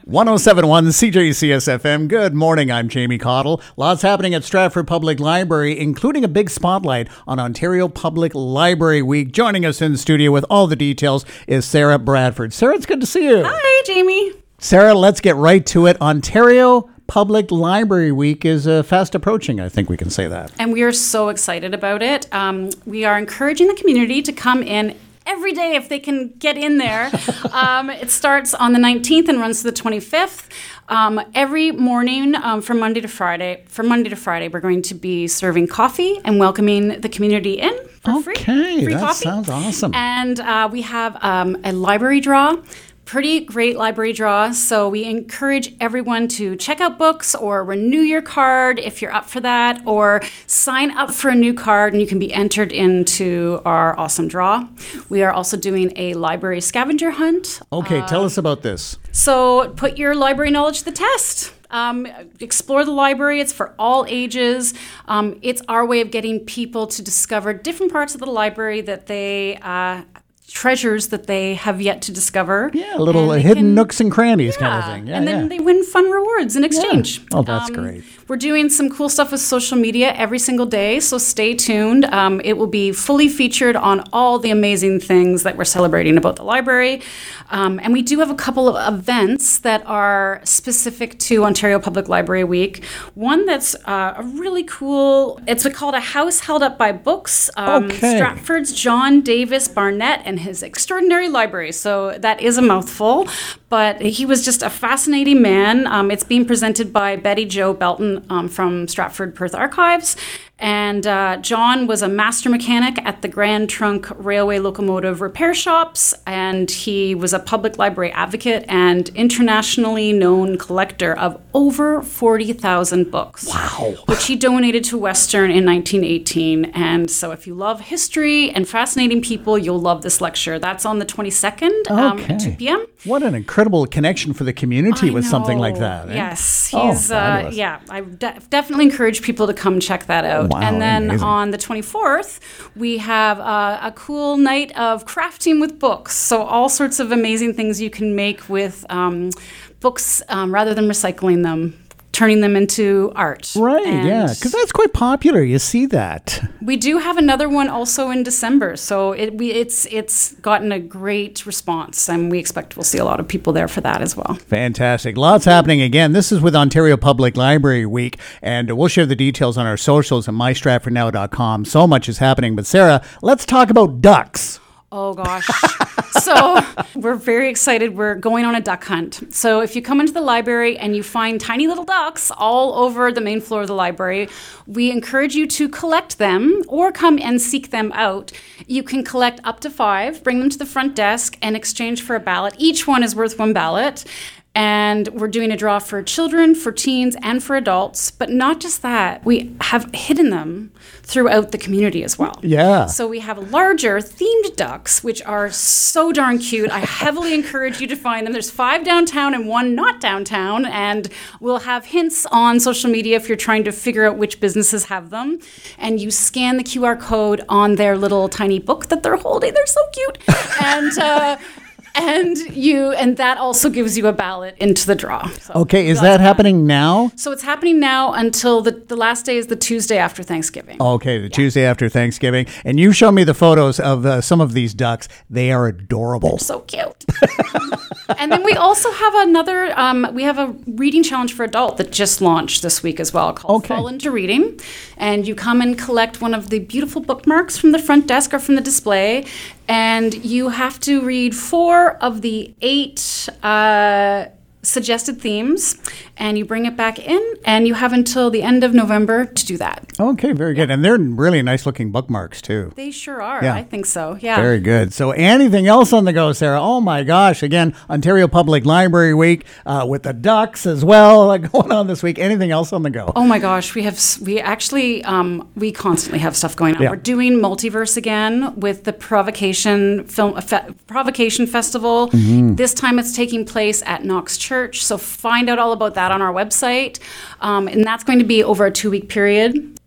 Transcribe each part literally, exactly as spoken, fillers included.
one oh seven point one C J C S F M. Good morning, I'm Jamie Cottle. Lots happening at Stratford Public Library, including a big spotlight on Ontario Public Library Week. Joining us in the studio with all the details is Sarah Bradford. Sarah, it's good to see you. Hi, Jamie. Sarah, let's get right to it. Ontario Public Library Week is uh, fast approaching. I think we can say that. And we are so excited about it. Um, we are encouraging the community to come in every day if they can get in there. um, it starts on the nineteenth and runs to the twenty-fifth. Um, every morning um, from Monday to Friday, from Monday to Friday, we're going to be serving coffee and welcoming the community in for okay, free. Okay, free that coffee. Sounds awesome. And uh, we have um, a library draw. Pretty great library draw. So we encourage everyone to check out books or renew your card if you're up for that, or sign up for a new card and you can be entered into our awesome draw. We are also doing a library scavenger hunt. Okay, uh, tell us about this. So put your library knowledge to the test. Um, explore the library. It's for all ages. Um, it's our way of getting people to discover different parts of the library that they uh, treasures that they have yet to discover. Yeah, little uh, hidden can, nooks and crannies yeah, kind of thing. Yeah, and then yeah. they win fun rewards in exchange. Yeah. Oh, that's um, great. We're doing some cool stuff with social media every single day, so stay tuned. Um, it will be fully featured on all the amazing things that we're celebrating about the library. Um, and we do have a couple of events that are specific to Ontario Public Library Week. One that's uh, a really cool, it's called A House Held Up by Books. Um, okay. Stratford's John Davis Barnett and his extraordinary library. So that is a mouthful, but he was just a fascinating man. Um, it's being presented by Betty Jo Belton um, from Stratford Perth Archives. And uh, John was a master mechanic at the Grand Trunk Railway Locomotive Repair Shops, and he was a public library advocate and internationally known collector of over forty thousand books. Wow. Which he donated to Western in nineteen eighteen. And so if you love history and fascinating people, you'll love this lecture. That's on the twenty-second um, okay. at two p.m. What an incredible connection for the community I with know. something like that. Eh? Yes. He's, oh, uh, yeah, I de- definitely encourage people to come check that out. Wow, and then amazing. On the twenty-fourth, we have uh, a cool night of crafting with books. So all sorts of amazing things you can make with um, books um, rather than recycling them. Turning them into art. Right, and yeah, because that's quite popular. You see that. We do have another one also in December, so it we it's it's gotten a great response, and we expect we'll see a lot of people there for that as well. Fantastic. Lots happening again. This is with Ontario Public Library Week, and we'll share the details on our socials at my stratford now dot com. So much is happening. But Sarah, let's talk about ducks. Oh, gosh. So we're very excited. We're going on a duck hunt. So if you come into the library and you find tiny little ducks all over the main floor of the library, we encourage you to collect them or come and seek them out. You can collect up to five, bring them to the front desk, and exchange for a ballot. Each one is worth one ballot. And we're doing a draw for children, for teens, and for adults. But not just that, we have hidden them throughout the community as well. Yeah. So we have larger themed ducks, which are so darn cute. I heavily encourage you to find them. There's five downtown and one not downtown. And we'll have hints on social media if you're trying to figure out which businesses have them. And you scan the Q R code on their little tiny book that they're holding. They're so cute. And... Uh, And you, and that also gives you a ballot into the draw. So okay, is that happening now? So it's happening now until the, the last day is the Tuesday after Thanksgiving. Okay, the yeah. Tuesday after Thanksgiving. And you show me the photos of uh, some of these ducks. They are adorable. They're so cute. And then we also have another, um, we have a reading challenge for adult that just launched this week as well called okay. Fall Into Reading. And you come and collect one of the beautiful bookmarks from the front desk or from the display. And you have to read four of the eight uh, suggested themes, and you bring it back in, and you have until the end of November to do that. Okay, very good. And they're really nice looking bookmarks, too. They sure are. Yeah. I think so. Yeah. Very good. So anything else on the go, Sarah? Oh, my gosh. Again, Ontario Public Library Week uh, with the ducks as well going on this week. Anything else on the go? Oh, my gosh. We have, we actually, um, we constantly have stuff going on. Yeah. We're doing Multiverse again with the Provocation Film Fe- Provocation Festival. Mm-hmm. This time it's taking place at Knox Church. So find out all about that on our website. Um, and that's going to be over a two-week period.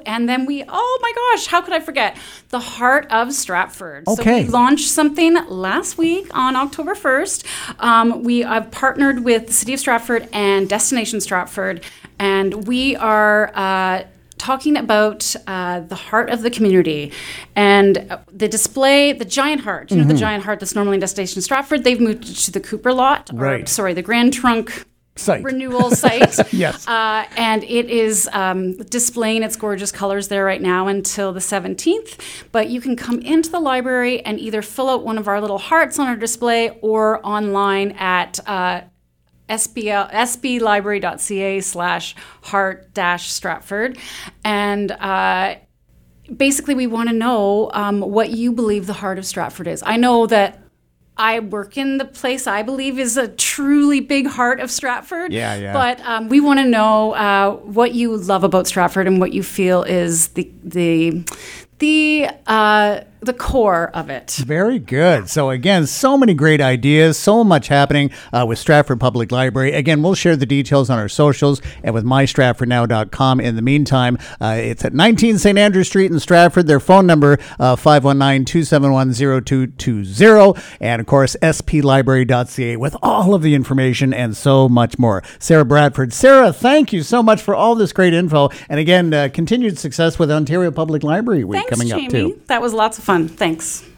And then we, oh my gosh, how could I forget? The Heart of Stratford. Okay. So we launched something last week on October first. Um, we have partnered with the City of Stratford and Destination Stratford, and we are uh, talking about uh, the heart of the community. And the display, the giant heart, you know, the giant heart that's normally in Destination Stratford, they've moved it to the Cooper lot. Right. Or, sorry, the Grand Trunk Site. renewal site. Yes. Uh, and it is um, displaying its gorgeous colors there right now until the seventeenth. But you can come into the library and either fill out one of our little hearts on our display or online at uh, S B L, sblibrary.ca slash heart dash Stratford. And uh, basically we want to know um, what you believe the heart of Stratford is. I know that I work in the place I believe is a truly big heart of Stratford. Yeah, yeah. But um, we want to know uh, what you love about Stratford and what you feel is the the the uh, the core of it. Very good. So again, so many great ideas, so much happening uh, with Stratford Public Library. Again, we'll share the details on our socials and with my stratford now dot com. In the meantime, uh, it's at nineteen Saint Andrew Street in Stratford. Their phone number, uh, five one nine, two seven one, zero two two zero. And of course, s p library dot c a with all of the information and so much more. Sarah Bradford. Sarah, thank you so much for all this great info. And again, uh, continued success with Ontario Public Library Week Thanks, coming Jamie. up too. That was lots of fun. Thanks.